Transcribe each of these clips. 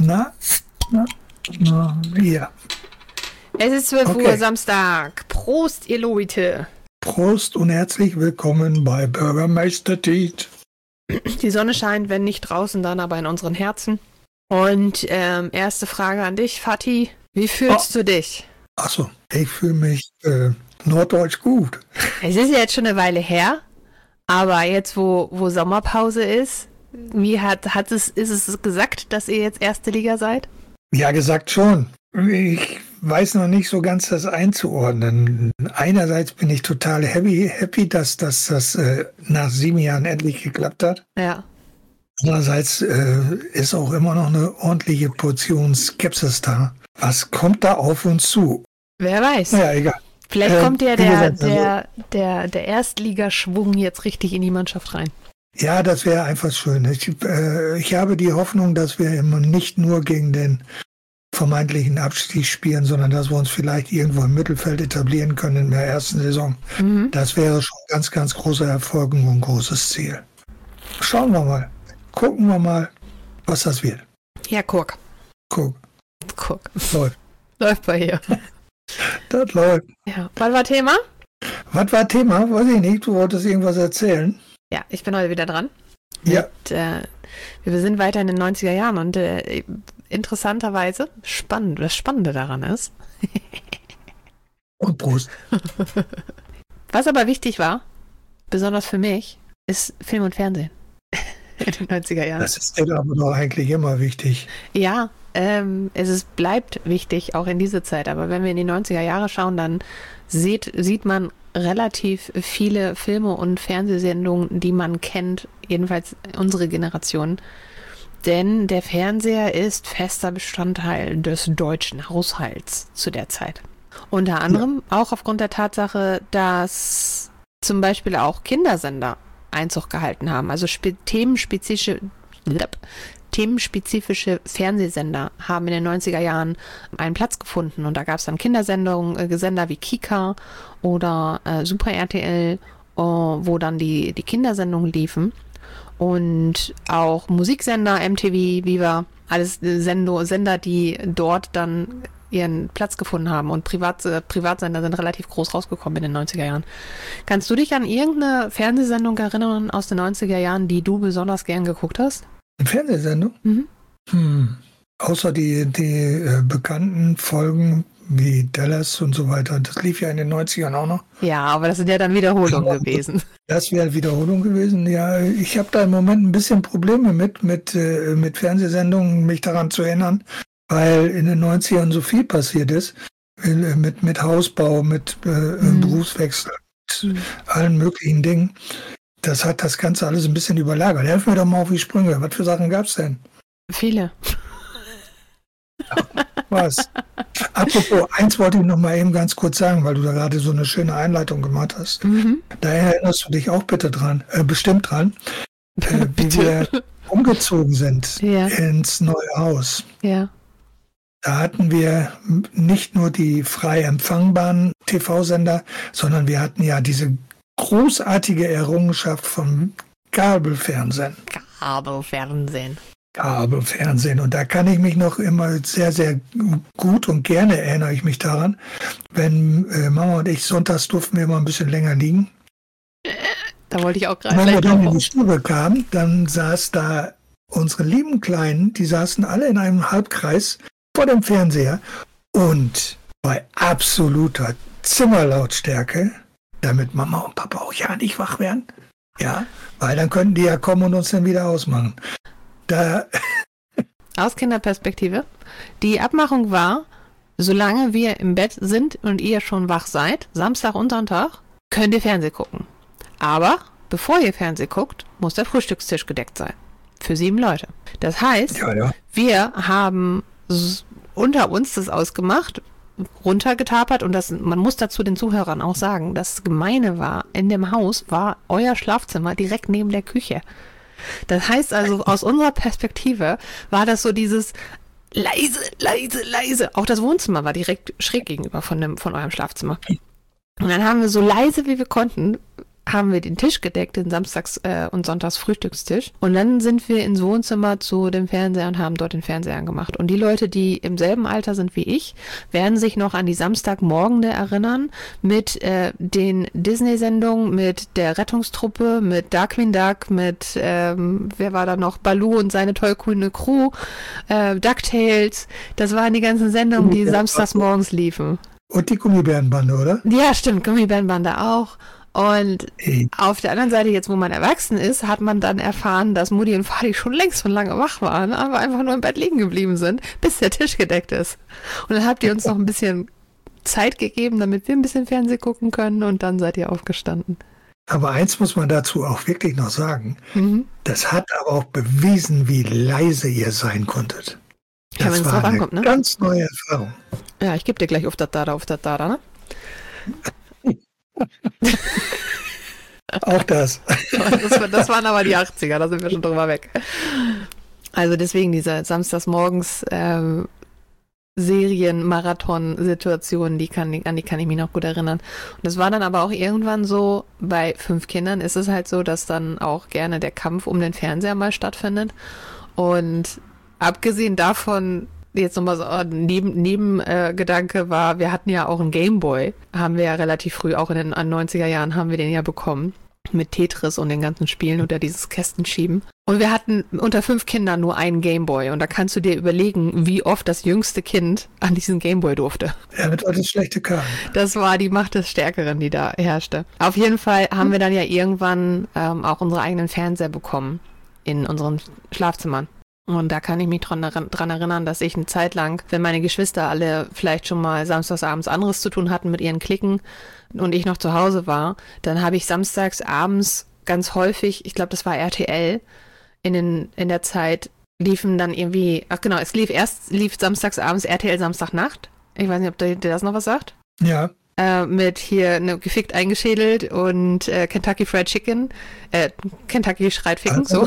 Na, ja. Es ist 12 Uhr Samstag. Prost, ihr Leute. Prost und herzlich willkommen bei Bürgermeister Tiet. Die Sonne scheint, wenn nicht draußen, dann aber in unseren Herzen. Und erste Frage an dich, Fatih. Wie fühlst du dich? Achso, ich fühle mich norddeutsch gut. Es ist ja jetzt schon eine Weile her, aber jetzt, wo Sommerpause ist, ist es gesagt, dass ihr jetzt erste Liga seid? Ja, gesagt schon. Ich weiß noch nicht so ganz, das einzuordnen. Einerseits bin ich total happy, dass das nach 7 Jahren endlich geklappt hat. Ja. Andererseits ist auch immer noch eine ordentliche Portion Skepsis da. Was kommt da auf uns zu? Wer weiß. Ja, egal. Vielleicht kommt ja der Erstligaschwung jetzt richtig in die Mannschaft rein. Ja, das wäre einfach schön. Ich habe die Hoffnung, dass wir immer nicht nur gegen den vermeintlichen Abstieg spielen, sondern dass wir uns vielleicht irgendwo im Mittelfeld etablieren können in der ersten Saison. Mhm. Das wäre schon ein ganz, ganz großer Erfolg und ein großes Ziel. Schauen wir mal. Gucken wir mal, was das wird. Ja, guck. Läuft. Läuft bei ihr. Das läuft. Ja. Was war Thema? Weiß ich nicht. Du wolltest irgendwas erzählen. Ja, ich bin heute wieder dran. Ja. Wir sind weiter in den 90er Jahren und interessanterweise, das Spannende daran ist. Und Prost. Was aber wichtig war, besonders für mich, ist Film und Fernsehen in den 90er Jahren. Das ist aber doch eigentlich immer wichtig. Ja, bleibt wichtig, auch in dieser Zeit. Aber wenn wir in die 90er Jahre schauen, dann sieht man relativ viele Filme und Fernsehsendungen, die man kennt, jedenfalls unsere Generation. Denn der Fernseher ist fester Bestandteil des deutschen Haushalts zu der Zeit. Unter anderem auch aufgrund der Tatsache, dass zum Beispiel auch Kindersender Einzug gehalten haben. Also themenspezifische Fernsehsender haben in den 90er Jahren einen Platz gefunden. Und da gab es dann Sender wie Kika oder Super RTL, wo dann die Kindersendungen liefen. Und auch Musiksender, MTV, Viva, alles Sender, die dort dann ihren Platz gefunden haben. Und Privatsender sind relativ groß rausgekommen in den 90er Jahren. Kannst du dich an irgendeine Fernsehsendung erinnern aus den 90er Jahren, die du besonders gern geguckt hast? Eine Fernsehsendung? Mhm. Außer die bekannten Folgen wie Dallas und so weiter. Das lief ja in den 90ern auch noch. Ja, aber das sind ja dann Wiederholungen gewesen. Das wäre Wiederholung gewesen. Ja, ich habe da im Moment ein bisschen Probleme mit Fernsehsendungen, mich daran zu erinnern, weil in den 90ern so viel passiert ist. Mit Hausbau, mit Berufswechsel, mit allen möglichen Dingen. Das hat das Ganze alles ein bisschen überlagert. Helf mir doch mal auf die Sprünge. Was für Sachen gab es denn? Viele. Was? Apropos, eins wollte ich noch mal eben ganz kurz sagen, weil du da gerade so eine schöne Einleitung gemacht hast. Mhm. Da erinnerst du dich auch bestimmt dran, wie wir umgezogen sind ins neue Haus. Ja. Da hatten wir nicht nur die frei empfangbaren TV-Sender, sondern wir hatten ja diese großartige Errungenschaft vom Kabelfernsehen. Und da kann ich mich noch immer sehr, sehr gut und gerne erinnere ich mich daran, wenn Mama und ich sonntags durften wir immer ein bisschen länger liegen. Da wollte ich auch gerade. Wenn wir dann in die Stube kamen, dann saß da unsere lieben Kleinen, die saßen alle in einem Halbkreis vor dem Fernseher und bei absoluter Zimmerlautstärke, damit Mama und Papa auch ja nicht wach werden. Ja, weil dann könnten die ja kommen und uns dann wieder ausmachen. Aus Kinderperspektive. Die Abmachung war, solange wir im Bett sind und ihr schon wach seid, Samstag und Sonntag, könnt ihr Fernsehen gucken. Aber bevor ihr Fernsehen guckt, muss der Frühstückstisch gedeckt sein. Für 7 Leute. Das heißt, wir haben unter uns das ausgemacht, runtergetapert und man muss dazu den Zuhörern auch sagen, das Gemeine war, in dem Haus war euer Schlafzimmer direkt neben der Küche. Das heißt also, aus unserer Perspektive war das so dieses leise. Auch das Wohnzimmer war direkt schräg gegenüber von eurem Schlafzimmer. Und dann haben wir so leise, wie wir konnten, haben wir den Tisch gedeckt, den Samstags- und Sonntags-Frühstückstisch. Und dann sind wir ins Wohnzimmer zu dem Fernseher und haben dort den Fernseher angemacht. Und die Leute, die im selben Alter sind wie ich, werden sich noch an die Samstagmorgende erinnern mit den Disney-Sendungen, mit der Rettungstruppe, mit Darkwing Duck, mit, wer war da noch, Baloo und seine tollkühne Crew, DuckTales. Das waren die ganzen Sendungen, die samstags morgens liefen. Und die Gummibärenbande, oder? Ja, stimmt, Gummibärenbande auch. Und auf der anderen Seite, jetzt wo man erwachsen ist, hat man dann erfahren, dass Mutti und Vati schon längst von lange wach waren, aber einfach nur im Bett liegen geblieben sind, bis der Tisch gedeckt ist. Und dann habt ihr uns noch ein bisschen Zeit gegeben, damit wir ein bisschen Fernsehen gucken können, und dann seid ihr aufgestanden. Aber eins muss man dazu auch wirklich noch sagen. Das hat aber auch bewiesen, wie leise ihr sein konntet. Das Ja, war eine ankommt, ne? ganz neue Erfahrung. Ja, ich gebe dir gleich auf das Dada, ne? Auch das. Das waren aber die 80er, da sind wir schon drüber weg. Also deswegen diese Samstagsmorgens Serien-Marathon-Situationen, an die kann ich mich noch gut erinnern. Und das war dann aber auch irgendwann so, bei 5 Kindern ist es halt so, dass dann auch gerne der Kampf um den Fernseher mal stattfindet. Und abgesehen davon, jetzt nochmal so ein Nebengedanke war, wir hatten ja auch einen Gameboy, haben wir ja relativ früh, auch in den 90er Jahren haben wir den ja bekommen, mit Tetris und den ganzen Spielen oder dieses Kästenschieben. Und wir hatten unter 5 Kindern nur einen Gameboy, und da kannst du dir überlegen, wie oft das jüngste Kind an diesen Gameboy durfte. Ja, mit das schlechte Karten. Das war die Macht des Stärkeren, die da herrschte. Auf jeden Fall haben wir dann ja irgendwann auch unsere eigenen Fernseher bekommen in unseren Schlafzimmern. Und da kann ich mich dran erinnern, dass ich eine Zeit lang, wenn meine Geschwister alle vielleicht schon mal samstagsabends anderes zu tun hatten mit ihren Klicken und ich noch zu Hause war, dann habe ich samstagsabends ganz häufig, ich glaube, das war RTL, in der Zeit liefen dann irgendwie, es lief samstagsabends RTL Samstagnacht. Ich weiß nicht, ob dir das noch was sagt. Ja. Mit hier gefickt eingeschädelt und Kentucky Fried Chicken. Kentucky schreit ficken, so.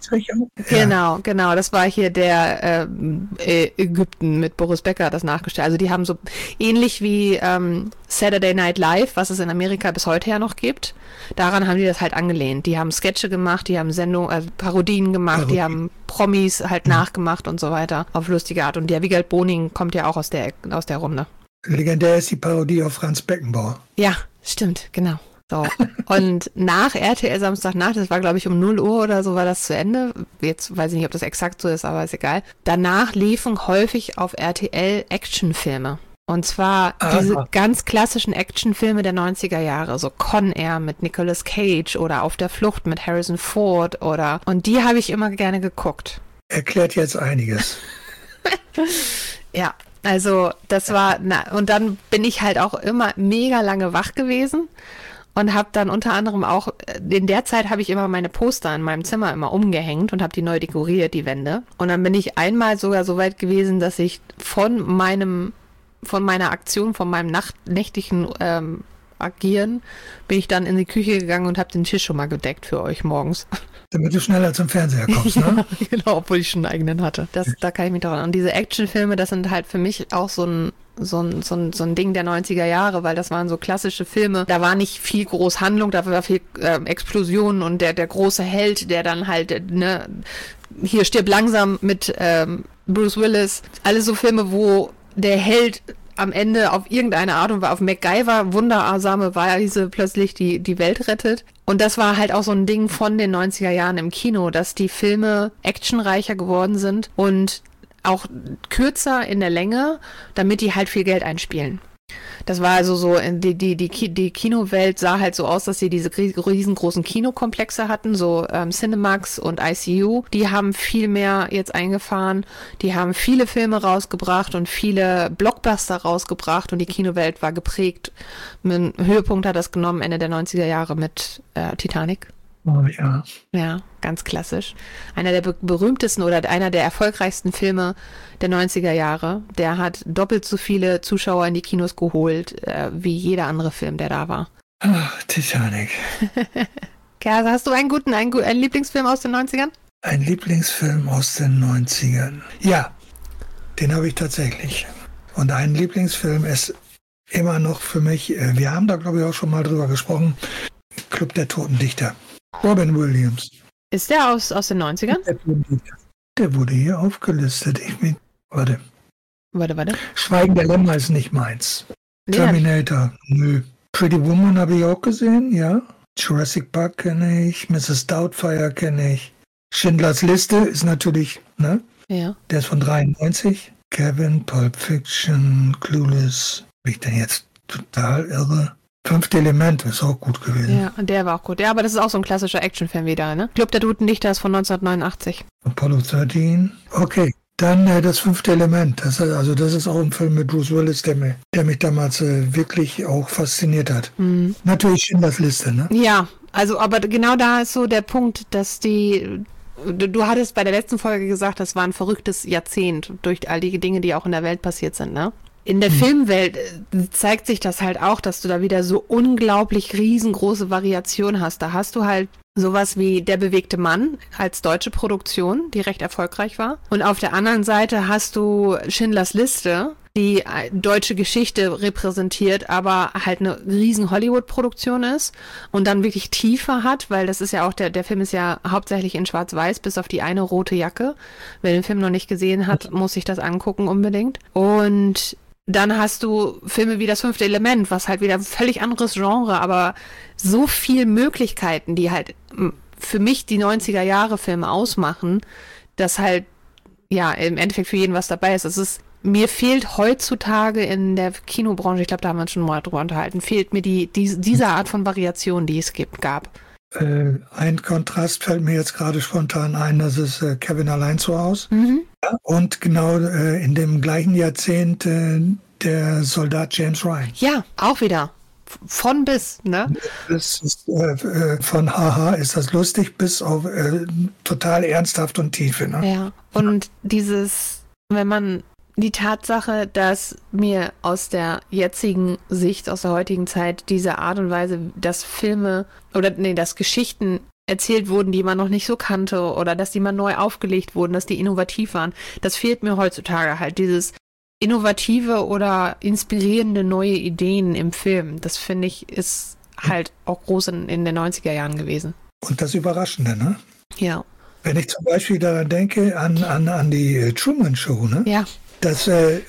Ja. Genau. Das war hier der Ägypten mit Boris Becker, das nachgestellt. Also die haben so ähnlich wie Saturday Night Live, was es in Amerika bis heute ja noch gibt. Daran haben die das halt angelehnt. Die haben Sketche gemacht, die haben Parodien gemacht, die haben Promis halt nachgemacht und so weiter auf lustige Art. Und der Wiegald Boning kommt ja auch aus der Runde. Legendär ist die Parodie auf Franz Beckenbauer. Ja, stimmt, genau. So. Und nach RTL Samstagnacht, das war glaube ich um 0 Uhr oder so, war das zu Ende. Jetzt weiß ich nicht, ob das exakt so ist, aber ist egal. Danach liefen häufig auf RTL Actionfilme. Und zwar diese ganz klassischen Actionfilme der 90er Jahre, so Con Air mit Nicolas Cage oder Auf der Flucht mit Harrison Ford und die habe ich immer gerne geguckt. Erklärt jetzt einiges. Ja. Also das war, und dann bin ich halt auch immer mega lange wach gewesen und habe dann unter anderem auch, in der Zeit habe ich immer meine Poster in meinem Zimmer immer umgehängt und habe die neu dekoriert, die Wände. Und dann bin ich einmal sogar so weit gewesen, dass ich von meiner Aktion, von meinem nächtlichen Agieren, bin ich dann in die Küche gegangen und habe den Tisch schon mal gedeckt für euch morgens. Damit du schneller zum Fernseher kommst, ne? Genau, obwohl ich schon einen eigenen hatte. Da kann ich mich daran. Und diese Actionfilme, das sind halt für mich auch so ein Ding der 90er Jahre, weil das waren so klassische Filme. Da war nicht viel groß Handlung, da war viel Explosionen und der große Held, der dann halt, hier stirbt langsam mit Bruce Willis. Alle so Filme, wo der Held am Ende auf irgendeine Art und Weise, auf MacGyver, wundersame Weise plötzlich die Welt rettet. Und das war halt auch so ein Ding von den 90er Jahren im Kino, dass die Filme actionreicher geworden sind und auch kürzer in der Länge, damit die halt viel Geld einspielen. Das war also so, die Kinowelt sah halt so aus, dass sie diese riesengroßen Kinokomplexe hatten, so Cinemax und ICU. Die haben viel mehr jetzt eingefahren. Die haben viele Filme rausgebracht und viele Blockbuster rausgebracht und die Kinowelt war geprägt. Ein Höhepunkt hat das genommen Ende der 90er Jahre mit Titanic. Oh ja. Ja, ganz klassisch. Einer der berühmtesten oder einer der erfolgreichsten Filme der 90er Jahre. Der hat doppelt so viele Zuschauer in die Kinos geholt, wie jeder andere Film, der da war. Ach, Titanic. Kerl, hast du einen Lieblingsfilm aus den 90ern? Ein Lieblingsfilm aus den 90ern. Ja, den habe ich tatsächlich. Und ein Lieblingsfilm ist immer noch für mich, wir haben da glaube ich auch schon mal drüber gesprochen, Club der Toten Dichter. Robin Williams. Ist der aus den 90ern? Der wurde hier aufgelistet. Warte. Warte. Schweigen der Lämmer ist nicht meins. Nee, Terminator, nö. Pretty Woman habe ich auch gesehen, ja. Jurassic Park kenne ich. Mrs. Doubtfire kenne ich. Schindlers Liste ist natürlich, ne? Ja. Der ist von 93. Kevin, Pulp Fiction, Clueless. Bin ich denn jetzt total irre? Fünfte Element ist auch gut gewesen. Ja, und der war auch gut. Ja, aber das ist auch so ein klassischer Actionfilm wieder, ne? Club der Toten Dichter ist von 1989. Apollo 13. Okay. Dann das fünfte Element. Das ist auch ein Film mit Bruce Willis, der mich damals wirklich auch fasziniert hat. Mhm. Natürlich Schindlers Liste, ne? Ja, also aber genau da ist so der Punkt, dass du hattest bei der letzten Folge gesagt, das war ein verrücktes Jahrzehnt durch all die Dinge, die auch in der Welt passiert sind, ne? In der Filmwelt zeigt sich das halt auch, dass du da wieder so unglaublich riesengroße Variation hast. Da hast du halt sowas wie Der bewegte Mann als deutsche Produktion, die recht erfolgreich war. Und auf der anderen Seite hast du Schindlers Liste, die deutsche Geschichte repräsentiert, aber halt eine riesen Hollywood-Produktion ist und dann wirklich Tiefe hat, weil das ist ja auch, der Film ist ja hauptsächlich in Schwarz-Weiß, bis auf die eine rote Jacke. Wer den Film noch nicht gesehen hat, muss sich das angucken unbedingt. Und dann hast du Filme wie Das fünfte Element, was halt wieder ein völlig anderes Genre, aber so viel Möglichkeiten, die halt für mich die 90er-Jahre-Filme ausmachen, dass halt, ja, im Endeffekt für jeden was dabei ist. Mir fehlt heutzutage in der Kinobranche, ich glaube, da haben wir uns schon mal drüber unterhalten, fehlt mir diese Art von Variation, die es gab. Ein Kontrast fällt mir jetzt gerade spontan ein, das ist Kevin allein zu Hause. Mhm. Ja, und genau in dem gleichen Jahrzehnt der Soldat James Ryan. Ja, auch wieder. Von bis, ne? Das ist, von haha, ist das lustig, bis auf total ernsthaft und Tiefe. Ne? Ja, und die Tatsache, dass mir aus der jetzigen Sicht, aus der heutigen Zeit, diese Art und Weise, dass dass Geschichten erzählt wurden, die man noch nicht so kannte oder dass die mal neu aufgelegt wurden, dass die innovativ waren, das fehlt mir heutzutage halt, dieses innovative oder inspirierende neue Ideen im Film. Das finde ich, ist halt auch groß in den 90er Jahren gewesen. Und das Überraschende, ne? Ja. Wenn ich zum Beispiel daran denke, an die Truman Show, ne? Ja. Das,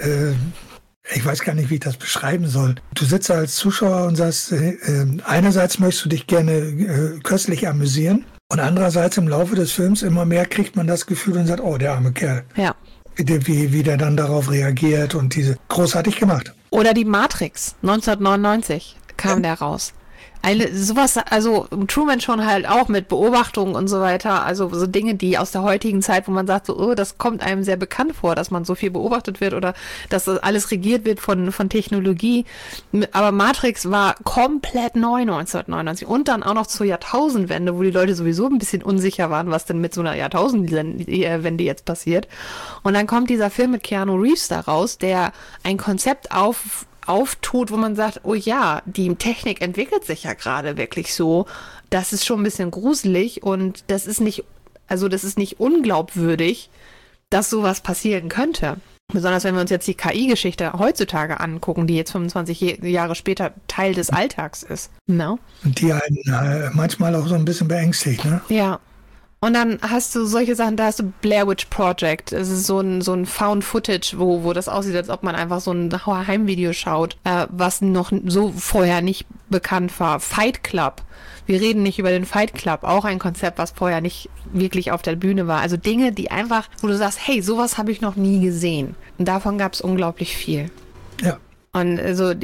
ich weiß gar nicht, wie ich das beschreiben soll. Du sitzt als Zuschauer und sagst, einerseits möchtest du dich gerne köstlich amüsieren und andererseits im Laufe des Films immer mehr kriegt man das Gefühl und sagt, oh, der arme Kerl. Ja. Wie der dann darauf reagiert und großartig gemacht. Oder die Matrix, 1999 kam der raus. Sowas, also Truman schon halt auch mit Beobachtungen und so weiter, also so Dinge, die aus der heutigen Zeit, wo man sagt, so, oh, das kommt einem sehr bekannt vor, dass man so viel beobachtet wird oder dass das alles regiert wird von Technologie. Aber Matrix war komplett neu 1999 und dann auch noch zur Jahrtausendwende, wo die Leute sowieso ein bisschen unsicher waren, was denn mit so einer Jahrtausendwende jetzt passiert. Und dann kommt dieser Film mit Keanu Reeves da raus, der ein Konzept auftut, wo man sagt, oh ja, die Technik entwickelt sich ja gerade wirklich so, das ist schon ein bisschen gruselig und das ist nicht unglaubwürdig, dass sowas passieren könnte. Besonders wenn wir uns jetzt die KI-Geschichte heutzutage angucken, die jetzt 25 Jahre später Teil des Alltags ist. No? Und die einen manchmal auch so ein bisschen beängstigt, ne? Ja. Und dann hast du solche Sachen, da hast du Blair Witch Project. Es ist so ein Found Footage, wo das aussieht, als ob man einfach so ein Heimvideo schaut, was noch so vorher nicht bekannt war. Fight Club. Wir reden nicht über den Fight Club, auch ein Konzept, was vorher nicht wirklich auf der Bühne war. Also Dinge, die einfach, wo du sagst, hey, sowas habe ich noch nie gesehen. Und davon gab es unglaublich viel. Ja. Und also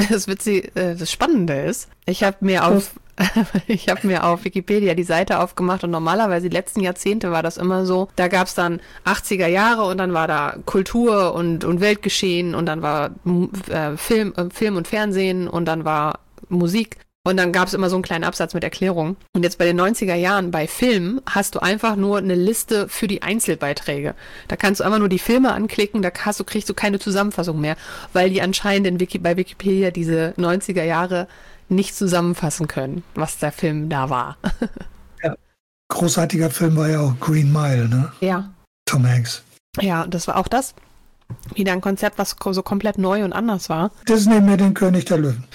das Spannende ist, ich habe mir auf Wikipedia die Seite aufgemacht und normalerweise die letzten Jahrzehnte war das immer so, da gab es dann 80er Jahre und dann war da Kultur und Weltgeschehen und dann war Film und Fernsehen und dann war Musik. Und dann gab es immer so einen kleinen Absatz mit Erklärung. Und jetzt bei den 90er Jahren bei Filmen hast du einfach nur eine Liste für die Einzelbeiträge. Da kannst du einfach nur die Filme anklicken, kriegst du keine Zusammenfassung mehr, weil die anscheinend bei Wikipedia diese 90er Jahre nicht zusammenfassen können, was der Film da war. Ja. Großartiger Film war ja auch Green Mile, ne? Ja. Tom Hanks. Ja, das war auch das. Wieder ein Konzept, was so komplett neu und anders war. Disney mit den König der Löwen.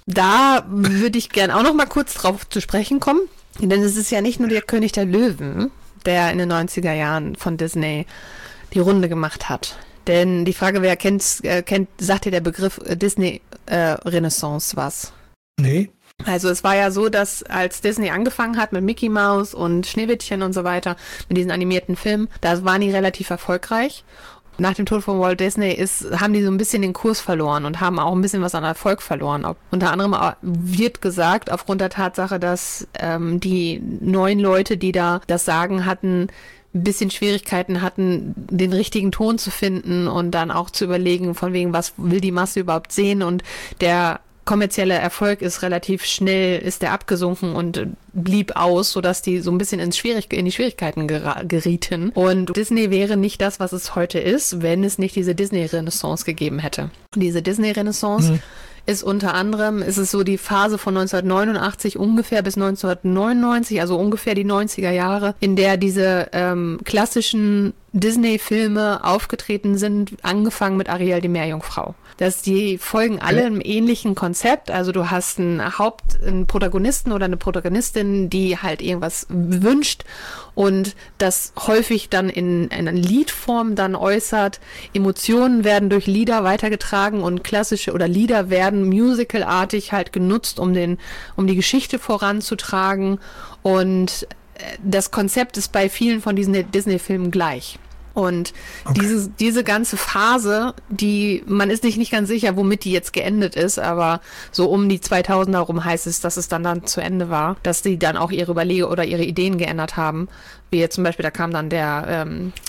Da würde ich gern auch noch mal kurz drauf zu sprechen kommen. Denn es ist ja nicht nur der König der Löwen, der in den 90er Jahren von Disney die Runde gemacht hat. Denn die Frage, wer kennt, sagt dir der Begriff Disney Renaissance was? Nee. Also es war ja so, dass als Disney angefangen hat mit Mickey Mouse und Schneewittchen und so weiter, mit diesen animierten Filmen, da waren die relativ erfolgreich. Nach dem Tod von Walt Disney haben die so ein bisschen den Kurs verloren und haben auch ein bisschen was an Erfolg verloren. Unter anderem wird gesagt, aufgrund der Tatsache, dass die neuen Leute, die da das Sagen hatten, ein bisschen Schwierigkeiten hatten, den richtigen Ton zu finden und dann auch zu überlegen, von wegen, was will die Masse überhaupt sehen, und der kommerzielle Erfolg ist relativ schnell, ist der abgesunken und blieb aus, sodass die so ein bisschen in die Schwierigkeiten gerieten. Und Disney wäre nicht das, was es heute ist, wenn es nicht diese Disney-Renaissance gegeben hätte. Und diese Disney-Renaissance ist unter anderem, ist es so die Phase von 1989 ungefähr bis 1999, also ungefähr die 90er Jahre, in der diese klassischen Disney-Filme aufgetreten sind, angefangen mit Ariel, die Meerjungfrau. Die folgen alle einem ähnlichen Konzept, also du hast einen Protagonisten oder eine Protagonistin, die halt irgendwas wünscht und das häufig dann in einer Liedform dann äußert. Emotionen werden durch Lieder weitergetragen und klassische oder Lieder werden musicalartig halt genutzt, um die Geschichte voranzutragen, und das Konzept ist bei vielen von diesen Disney-Filmen gleich. Und diese ganze Phase, man ist sich nicht ganz sicher, womit die jetzt geendet ist, aber so um die 2000er rum heißt es, dass es dann zu Ende war, dass die dann auch ihre Überlegungen oder ihre Ideen geändert haben. Wie jetzt zum Beispiel, da kam dann der,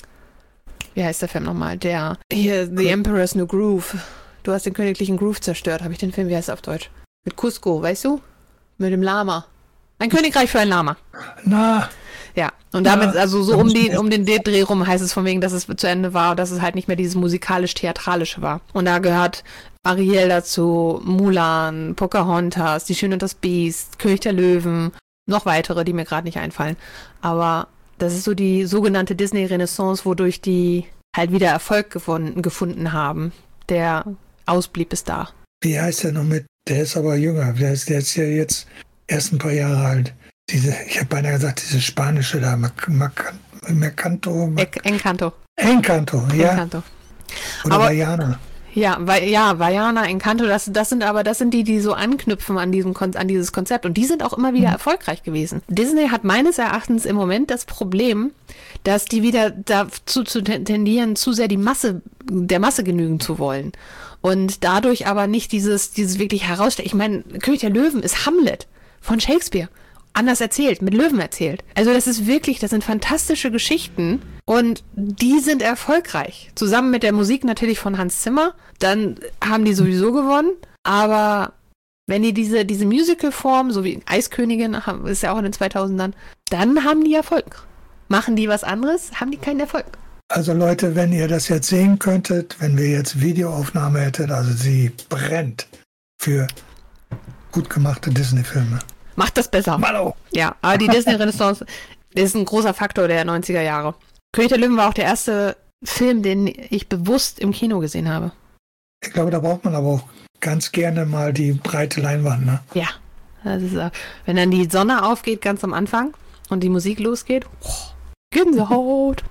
wie heißt der Film nochmal? The Emperor's New Groove. Du hast den königlichen Groove zerstört. Habe ich den Film, wie heißt er auf Deutsch? Mit Cusco, weißt du? Mit dem Lama. Ein Königreich für ein Lama. Na. Ja, und damit, also so um den Dreh rum heißt es von wegen, dass es zu Ende war und dass es halt nicht mehr dieses musikalisch-theatralische war. Und da gehört Ariel dazu, Mulan, Pocahontas, Die Schöne und das Biest, König der Löwen, noch weitere, die mir gerade nicht einfallen. Aber das ist so die sogenannte Disney-Renaissance, wodurch die halt wieder Erfolg gefunden haben. Der ausblieb bis da. Wie heißt der noch mit? Der ist aber jünger. Der ist ja jetzt erst ein paar Jahre alt. Ich habe beinahe gesagt, diese spanische da, Encanto, ja. Encanto. Oder Vaiana. Ja, Vaiana, Encanto, das sind die so anknüpfen an dieses Konzept, und die sind auch immer wieder erfolgreich gewesen. Disney hat meines Erachtens im Moment das Problem, dass die wieder dazu tendieren, zu sehr der Masse genügen zu wollen. Und dadurch aber nicht dieses wirklich herausstellen. Ich meine, König der Löwen ist Hamlet von Shakespeare. Anders erzählt, mit Löwen erzählt. Also das sind fantastische Geschichten und die sind erfolgreich. Zusammen mit der Musik natürlich von Hans Zimmer, dann haben die sowieso gewonnen, aber wenn die diese Musical-Form, so wie Eiskönigin, ist ja auch in den 2000ern, dann haben die Erfolg. Machen die was anderes, haben die keinen Erfolg. Also Leute, wenn ihr das jetzt sehen könntet, wenn wir jetzt Videoaufnahme hätten, also sie brennt für gut gemachte Disney-Filme. Macht das besser. Malo. Ja, aber die Disney-Renaissance ist ein großer Faktor der 90er Jahre. König der Löwen war auch der erste Film, den ich bewusst im Kino gesehen habe. Ich glaube, da braucht man aber auch ganz gerne mal die breite Leinwand, ne? Ja, das ist, wenn dann die Sonne aufgeht ganz am Anfang und die Musik losgeht, Gänsehaut.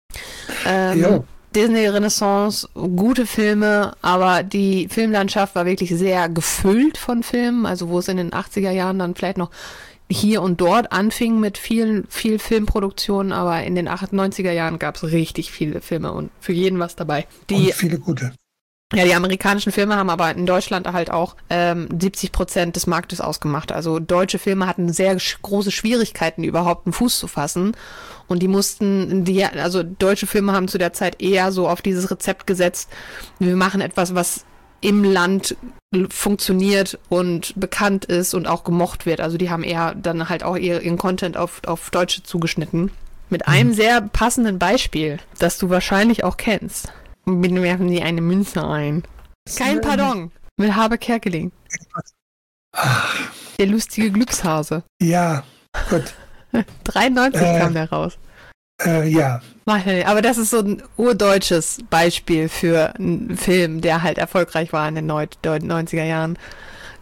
Disney Renaissance, gute Filme, aber die Filmlandschaft war wirklich sehr gefüllt von Filmen, also wo es in den 80er Jahren dann vielleicht noch hier und dort anfing mit viel Filmproduktionen, aber in den 90er Jahren gab es richtig viele Filme und für jeden was dabei. Und viele gute. Ja, die amerikanischen Filme haben aber in Deutschland halt auch 70% des Marktes ausgemacht. Also deutsche Filme hatten sehr große Schwierigkeiten, überhaupt einen Fuß zu fassen. Und also deutsche Filme haben zu der Zeit eher so auf dieses Rezept gesetzt, wir machen etwas, was im Land funktioniert und bekannt ist und auch gemocht wird. Also die haben eher dann halt auch ihren Content auf Deutsche zugeschnitten. Mit einem sehr passenden Beispiel, das du wahrscheinlich auch kennst. Bitte werfen Sie eine Münze ein. Kein Pardon. Mit Habe Kerkeling. Ach. Der lustige Glückshase. Ja, gut. 93 kam der raus. Ja. Aber das ist so ein urdeutsches Beispiel für einen Film, der halt erfolgreich war in den 90er Jahren.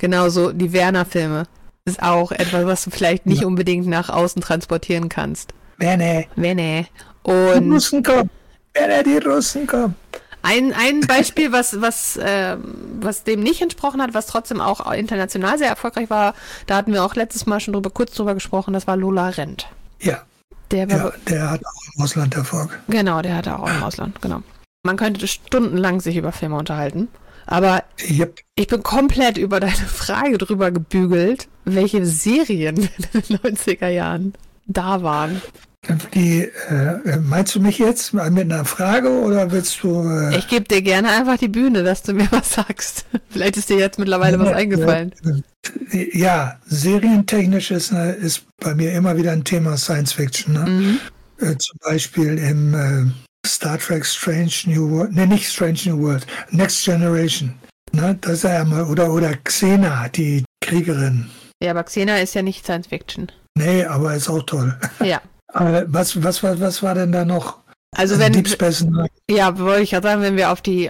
Genauso die Werner-Filme. Ist auch etwas, was du vielleicht nicht unbedingt nach außen transportieren kannst. Werner. Werner. Die Und Russen kommen. Werner, die Russen kommen. ein Beispiel, was dem nicht entsprochen hat, was trotzdem auch international sehr erfolgreich war, da hatten wir auch letztes Mal schon kurz drüber gesprochen, das war Lola Rent. Ja. Der Der hat auch im Ausland Erfolg. Genau, der hatte auch im Ausland, genau. Man könnte stundenlang sich über Filme unterhalten, aber Yep. ich bin komplett über deine Frage drüber gebügelt, welche Serien in den 90er Jahren da waren. Meinst du mich jetzt mit einer Frage oder willst du... Ich gebe dir gerne einfach die Bühne, dass du mir was sagst. Vielleicht ist dir jetzt mittlerweile was eingefallen. Ja, serientechnisch ist bei mir immer wieder ein Thema Science Fiction. Ne? Zum Beispiel im Star Trek Strange New World, nicht Strange New World, Next Generation. Ne? Das ist ja mal, oder Xena, die Kriegerin. Ja, aber Xena ist ja nicht Science Fiction. Nee, aber ist auch toll. Ja. Was war denn da noch? Also wenn Deep Space Nine. Ja, wollte ich ja sagen, wenn wir auf die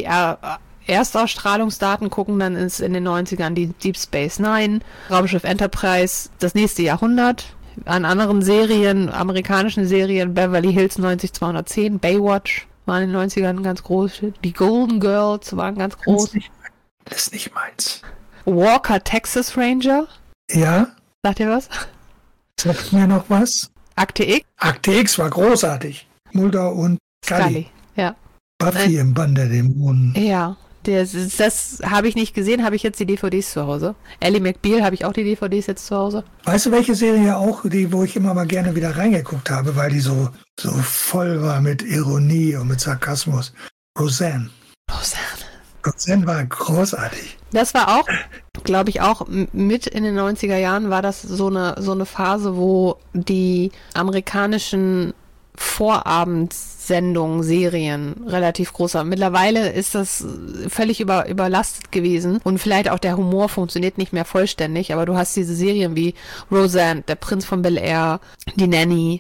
Erstausstrahlungsdaten gucken, dann ist in den 90ern die Deep Space Nine, Raumschiff Enterprise, das nächste Jahrhundert. An anderen Serien, amerikanischen Serien, Beverly Hills 90210, Baywatch waren in den 90ern ganz groß. Die Golden Girls waren ganz groß. Das ist nicht meins. Walker Texas Ranger. Ja? Sagt ihr was? Sagt mir noch was? Akte X. Akte X war großartig. Mulder und Scully. Ja. Buffy im Bann der Dämonen. Ja. Das habe ich nicht gesehen, habe ich jetzt die DVDs zu Hause. Ally McBeal habe ich auch die DVDs jetzt zu Hause. Weißt du, welche Serie auch, wo ich immer mal gerne wieder reingeguckt habe, weil die so voll war mit Ironie und mit Sarkasmus? Roseanne. Roseanne war großartig. Das war auch, glaube ich, auch mit in den 90er Jahren war das so eine Phase, wo die amerikanischen Vorabendsendungen, Serien relativ groß waren. Mittlerweile ist das völlig überlastet gewesen und vielleicht auch der Humor funktioniert nicht mehr vollständig, aber du hast diese Serien wie Roseanne, Der Prinz von Bel-Air, Die Nanny,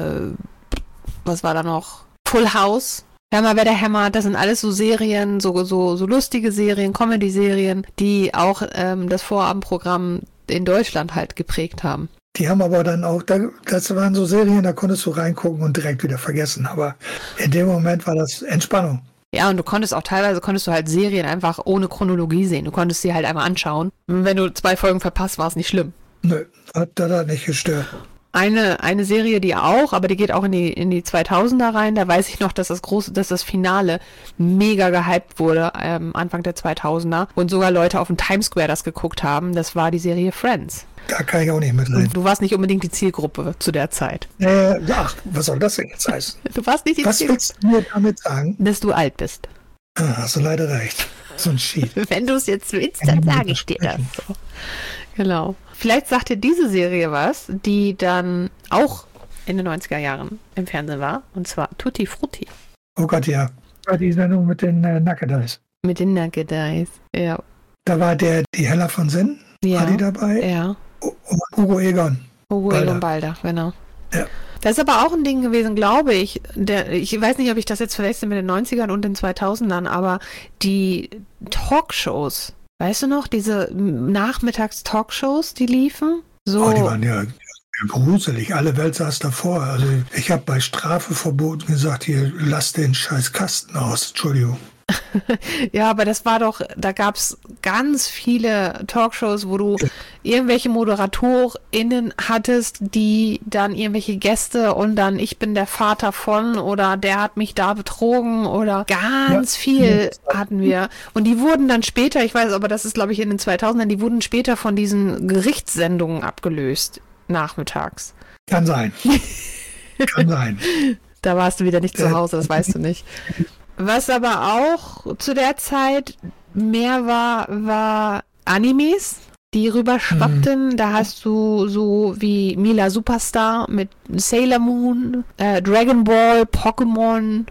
was war da noch? Full House. Hammer, wer der Hammer, das sind alles so Serien, so lustige Serien, Comedy-Serien, die auch das Vorabendprogramm in Deutschland halt geprägt haben. Die haben aber dann auch, das waren so Serien, da konntest du reingucken und direkt wieder vergessen. Aber in dem Moment war das Entspannung. Ja, und teilweise konntest du halt Serien einfach ohne Chronologie sehen. Du konntest sie halt einmal anschauen. Und wenn du 2 Folgen verpasst, war es nicht schlimm. Nö, das hat nicht gestört. Eine Serie, die auch, aber die geht auch in die 2000er rein. Da weiß ich noch, dass das Finale mega gehypt wurde, Anfang der 2000er. Und sogar Leute auf dem Times Square das geguckt haben. Das war die Serie Friends. Da kann ich auch nicht mitreden. Du warst nicht unbedingt die Zielgruppe zu der Zeit. Ach, was soll das denn jetzt heißen? Du warst nicht die Was willst du mir damit sagen? Dass du alt bist. Hast du leider recht. So ein Cheat. Wenn du es jetzt willst, dann sage ich dir das. So. Genau. Vielleicht sagt dir diese Serie was, die dann auch in den 90er Jahren im Fernsehen war. Und zwar Tutti Frutti. Oh Gott, ja. War die Sendung mit den Naked Eyes. Mit den Naked Eyes, ja. Da war die Hella von Sinn. War die dabei? Ja. Und Hugo Egon. Egon Balder, genau. Ja. Das ist aber auch ein Ding gewesen, glaube ich. Ich weiß nicht, ob ich das jetzt verwechsel mit den 90ern und den 2000ern, aber die Talkshows, weißt du noch, diese Nachmittags-Talkshows, die liefen? So. Oh, die waren ja gruselig. Alle Welt saß davor. Also ich habe bei Strafeverboten gesagt, hier, lass den scheiß Kasten aus. Entschuldigung. Ja, aber das war doch, da gab es ganz viele Talkshows, wo du irgendwelche ModeratorInnen hattest, die dann irgendwelche Gäste und dann ich bin der Vater von oder der hat mich da betrogen oder ganz viel hatten wir. Und die wurden dann später, ich weiß, aber das ist glaube ich in den 2000ern, die wurden später von diesen Gerichtssendungen abgelöst, nachmittags. Kann sein. Kann sein. Da warst du wieder nicht zu Hause, das weißt du nicht. Was aber auch zu der Zeit mehr war Animes, die rüberschwappten. Da hast du so wie Mila Superstar mit Sailor Moon, Dragon Ball, Pokémon,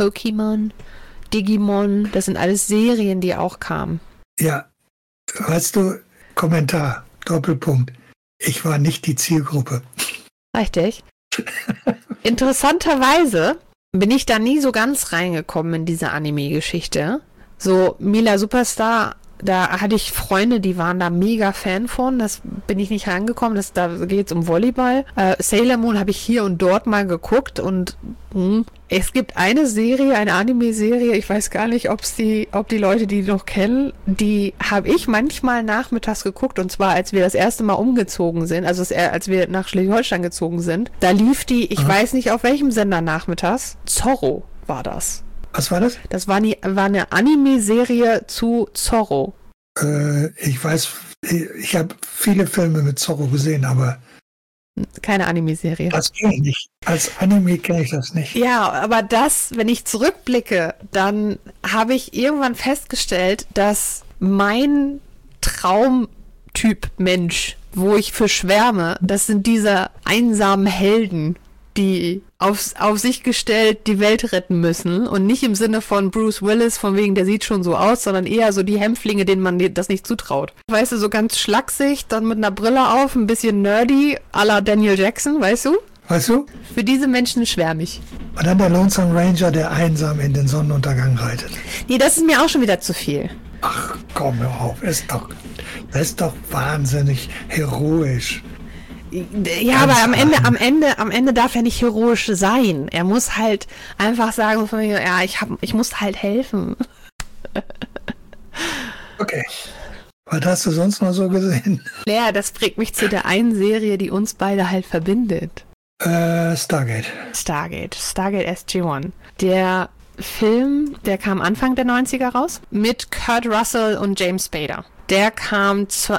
Digimon. Das sind alles Serien, die auch kamen. Ja, weißt du, Kommentar, Doppelpunkt. Ich war nicht die Zielgruppe. Richtig. Interessanterweise bin ich da nie so ganz reingekommen in diese Anime-Geschichte. So, Mila Superstar da hatte ich Freunde, die waren da mega Fan von. Das bin ich nicht rangekommen. Da geht es um Volleyball. Sailor Moon habe ich hier und dort mal geguckt und es gibt eine Serie, eine Anime-Serie, ich weiß gar nicht, ob die Leute die noch kennen, die habe ich manchmal nachmittags geguckt, und zwar als wir das erste Mal umgezogen sind, also als wir nach Schleswig-Holstein gezogen sind, da lief die, ich weiß nicht auf welchem Sender nachmittags, Zorro war das. Was war das? Das war eine Anime-Serie zu Zorro. Ich weiß, ich habe viele Filme mit Zorro gesehen, aber keine Anime-Serie. Das kenne ich nicht. Als Anime kenne ich das nicht. Ja, aber wenn ich zurückblicke, dann habe ich irgendwann festgestellt, dass mein Traumtyp Mensch, wo ich für schwärme, das sind diese einsamen Helden, die auf sich gestellt die Welt retten müssen, und nicht im Sinne von Bruce Willis, von wegen, der sieht schon so aus, sondern eher so die Hämpflinge, denen man das nicht zutraut. Weißt du, so ganz schlaksig, dann mit einer Brille auf, ein bisschen nerdy, à la Daniel Jackson, weißt du? Weißt du? Für diese Menschen schwärme ich. Und dann der Lonesome Ranger, der einsam in den Sonnenuntergang reitet. Nee, das ist mir auch schon wieder zu viel. Ach, komm, hör auf. Das ist doch wahnsinnig heroisch. Ja, aber am Ende darf er nicht heroisch sein. Er muss halt einfach sagen, ja, ich muss halt helfen. Okay. Was hast du sonst noch so gesehen? Ja, das bringt mich zu der einen Serie, die uns beide halt verbindet. Stargate SG-1. Der Film, der kam Anfang der 90er raus, mit Kurt Russell und James Spader. Der kam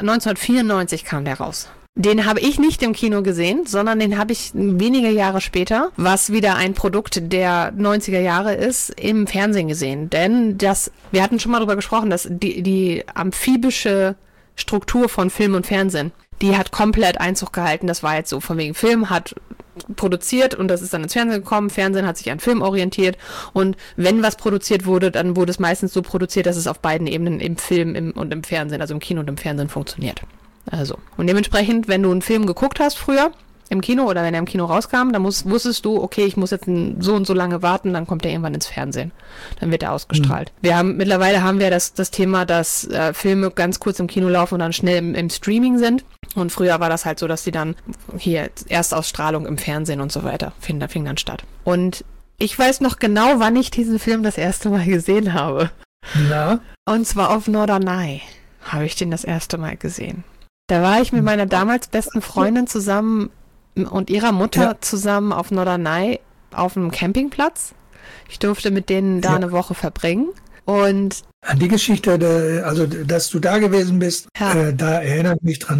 1994 kam der raus. Den habe ich nicht im Kino gesehen, sondern den habe ich wenige Jahre später, was wieder ein Produkt der 90er Jahre ist, im Fernsehen gesehen. Denn wir hatten schon mal drüber gesprochen, dass die amphibische Struktur von Film und Fernsehen, die hat komplett Einzug gehalten. Das war jetzt so, von wegen Film hat produziert und das ist dann ins Fernsehen gekommen. Fernsehen hat sich an Film orientiert, und wenn was produziert wurde, dann wurde es meistens so produziert, dass es auf beiden Ebenen, im Film und im Fernsehen, also im Kino und im Fernsehen, funktioniert. Also, und dementsprechend, wenn du einen Film geguckt hast früher im Kino oder wenn er im Kino rauskam, dann wusstest du, okay, ich muss jetzt so und so lange warten, dann kommt er irgendwann ins Fernsehen. Dann wird er ausgestrahlt. Mittlerweile haben wir das Thema, dass Filme ganz kurz im Kino laufen und dann schnell im Streaming sind. Und früher war das halt so, dass die dann hier Erstausstrahlung im Fernsehen und so weiter fing dann statt. Und ich weiß noch genau, wann ich diesen Film das erste Mal gesehen habe. Na? Und zwar auf Norderney habe ich den das erste Mal gesehen. Da war ich mit meiner damals besten Freundin zusammen und ihrer Mutter zusammen auf Norderney auf einem Campingplatz. Ich durfte mit denen da eine Woche verbringen. Und an die Geschichte, dass du da gewesen bist, da erinnere ich mich dran.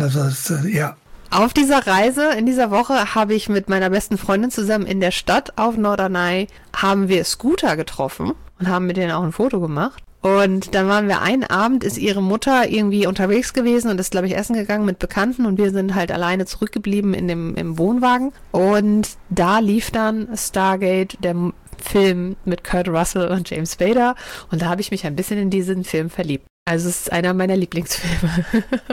Auf dieser Reise, in dieser Woche, habe ich mit meiner besten Freundin zusammen in der Stadt auf Norderney, haben wir Scooter getroffen und haben mit denen auch ein Foto gemacht. Und dann waren wir einen Abend, ist ihre Mutter irgendwie unterwegs gewesen und ist, glaube ich, essen gegangen mit Bekannten, und wir sind halt alleine zurückgeblieben im Wohnwagen. Und da lief dann Stargate, der Film mit Kurt Russell und James Spader, und da habe ich mich ein bisschen in diesen Film verliebt. Also es ist einer meiner Lieblingsfilme.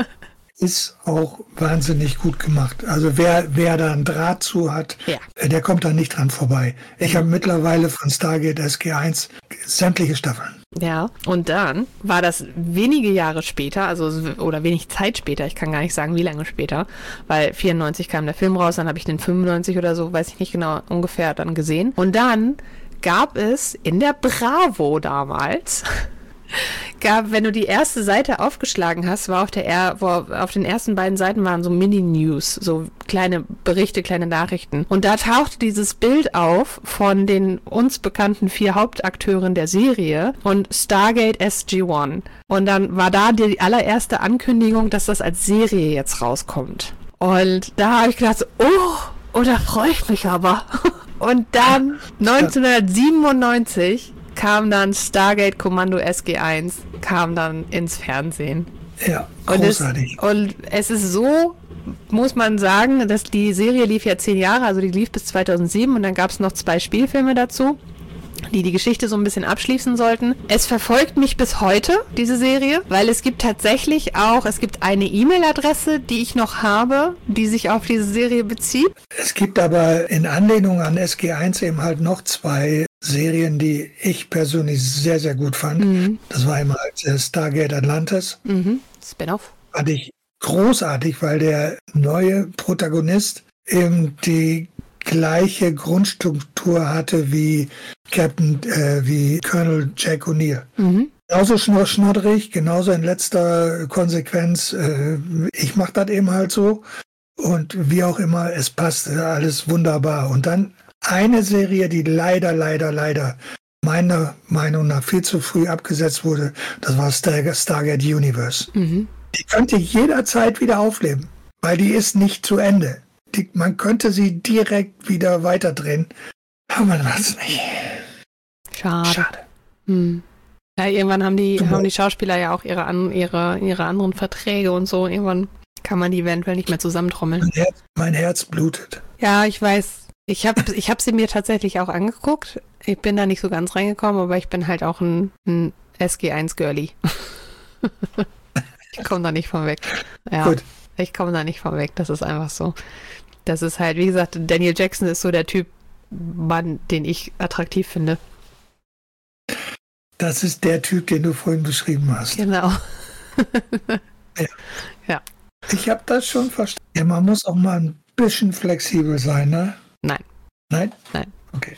Ist auch wahnsinnig gut gemacht. Also wer da einen Draht zu hat, der kommt da nicht dran vorbei. Ich habe mittlerweile von Stargate SG-1 sämtliche Staffeln. Ja, und dann war das wenige Jahre später, oder wenig Zeit später, ich kann gar nicht sagen, wie lange später, weil 94 kam der Film raus, dann habe ich den 95 oder so, weiß ich nicht genau, ungefähr dann gesehen. Und dann gab es in der Bravo damals, wenn du die erste Seite aufgeschlagen hast, war auf den ersten beiden Seiten waren so Mini-News, so kleine Berichte, kleine Nachrichten. Und da tauchte dieses Bild auf von den uns bekannten 4 Hauptakteuren der Serie und Stargate SG-1. Und dann war da die allererste Ankündigung, dass das als Serie jetzt rauskommt. Und da habe ich gedacht, so, da freue ich mich aber. Und dann 1997 kam dann Stargate Kommando SG-1, kam dann ins Fernsehen. Ja, großartig. Und es ist so, muss man sagen, dass die Serie lief ja 10 Jahre, also die lief bis 2007, und dann gab es noch 2 Spielfilme dazu. die Geschichte so ein bisschen abschließen sollten. Es verfolgt mich bis heute, diese Serie, weil es gibt tatsächlich auch, es gibt eine E-Mail-Adresse, die ich noch habe, die sich auf diese Serie bezieht. Es gibt aber in Anlehnung an SG1 eben halt noch 2 Serien, die ich persönlich sehr, sehr gut fand. Das war einmal Stargate Atlantis. Spin-off. Fand ich großartig, weil der neue Protagonist eben die gleiche Grundstruktur hatte wie wie Colonel Jack O'Neill. Genauso schnoddrig, genauso in letzter Konsequenz, ich mache das eben halt so und wie auch immer, es passt alles wunderbar. Und dann eine Serie, die leider meiner Meinung nach viel zu früh abgesetzt wurde, das war Stargate Universe. Die könnte jederzeit wieder aufleben, weil die ist nicht zu Ende. Man könnte sie direkt wieder weiterdrehen, aber man macht es nicht. Schade. Ja, irgendwann haben die Schauspieler ja auch ihre anderen Verträge und so. Irgendwann kann man die eventuell nicht mehr zusammentrommeln. Mein Herz blutet. Ja, ich weiß. Ich hab sie mir tatsächlich auch angeguckt. Ich bin da nicht so ganz reingekommen, aber ich bin halt auch ein SG1-Girlie. Ich komme da nicht von weg. Ja, gut. Ich komme da nicht von weg. Das ist einfach so. Das ist halt, wie gesagt, Daniel Jackson ist so der Typ Mann, den ich attraktiv finde. Das ist der Typ, den du vorhin beschrieben hast. Genau. Ja. Ich habe das schon verstanden. Ja, man muss auch mal ein bisschen flexibel sein, ne? Nein. Nein? Nein. Okay.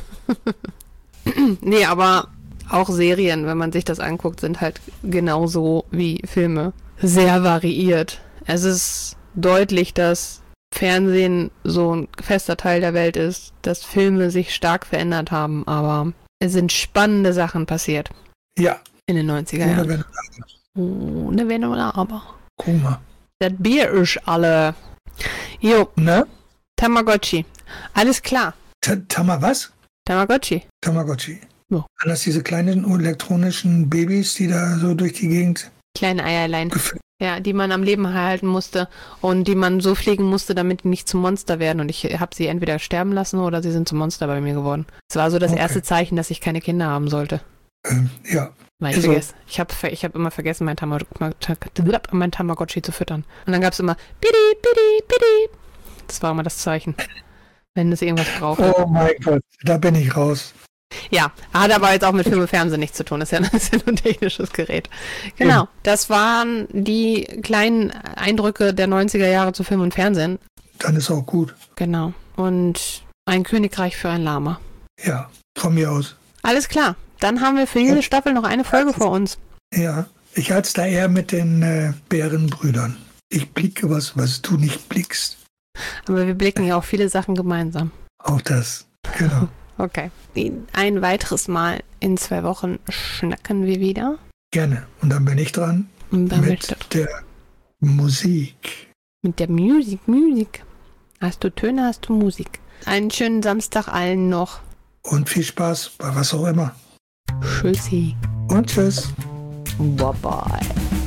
Nee, aber auch Serien, wenn man sich das anguckt, sind halt genauso wie Filme. Sehr variiert. Es ist deutlich, dass Fernsehen so ein fester Teil der Welt ist, dass Filme sich stark verändert haben, aber es sind spannende Sachen passiert. Ja. In den 90er Jahren. Ohne Wenn oder Aber. Guck mal. Das Bier ist alle. Jo. Ne? Tamagotchi. Alles klar. Was? Tamagotchi. Tamagotchi. Ja. Waren das diese kleinen elektronischen Babys, die da so durch die Gegend... Kleine Eierlein. Ja, die man am Leben halten musste und die man so pflegen musste, damit die nicht zum Monster werden. Und ich habe sie entweder sterben lassen oder sie sind zum Monster bei mir geworden. Es war so das erste Zeichen, dass ich keine Kinder haben sollte. Ja. Weil ich hab immer vergessen, mein Tamagotchi zu füttern. Und dann gab es immer Bidi, Bidi, Bidi. Das war immer das Zeichen, wenn es irgendwas brauchte. Oh mein Gott, da bin ich raus. Ja, hat aber jetzt auch mit Film und Fernsehen nichts zu tun. Das ist ja nur ein technisches Gerät. Genau, das waren die kleinen Eindrücke der 90er Jahre zu Film und Fernsehen. Dann ist auch gut. Genau. Und ein Königreich für ein Lama. Ja, von mir aus. Alles klar. Dann haben wir für diese Staffel noch eine Folge vor uns. Ja, ich halte es da eher mit den Bärenbrüdern. Ich blicke was du nicht blickst. Aber wir blicken ja auch viele Sachen gemeinsam. Auch das, genau. Okay. Ein weiteres Mal in 2 Wochen schnacken wir wieder. Gerne. Und dann bin ich dran. Und dann mit der Musik. Mit der Musik. Hast du Töne, hast du Musik. Einen schönen Samstag allen noch. Und viel Spaß bei was auch immer. Tschüssi. Und tschüss. Bye bye.